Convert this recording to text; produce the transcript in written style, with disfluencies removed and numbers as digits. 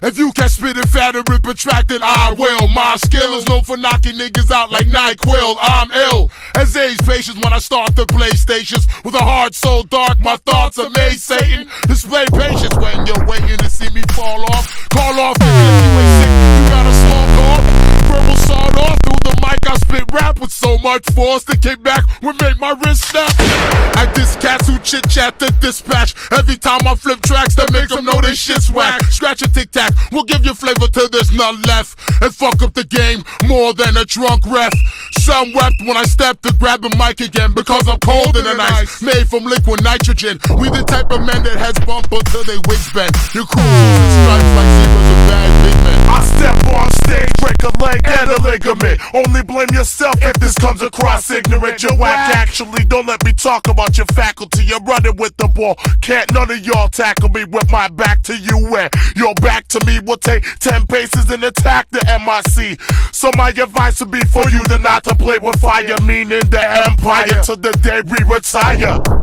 If you can spit it fat and rip protracted, I will. My skill is known for knocking niggas out like NyQuil. I'm ill as age patience when I start the PlayStations. With a heart so dark, my thoughts amaze Satan. Display patience when you're waiting to see me fall off. Call off the way sick, you gotta slump off. Verbal sawed off through the mic, I spit rap with so much force to kick back would make my wrist snap. I diss cats who chit chat the dispatch. Every time I flip tracks that make them know this shit's whack. Scratch a tic tac, we'll give you flavor till there's none left. And fuck up the game more than a drunk ref. Some wept when I stepped to grab the mic again because I'm colder than ice, made from liquid nitrogen. We the type of men that heads bump until they wigs bend. Your crew losing stripes like zebras and bad big men. I step on stage, break a leg and a ligament. Only blame yourself if this comes across ignorant. You're whack, actually, don't let me talk about your faculty. You're running with the ball, can't none of y'all tackle me with my back to you. And your back to me will take 10 paces and attack the MIC. So my advice would be for you to not to play with fire, meaning the empire, till the day we retire.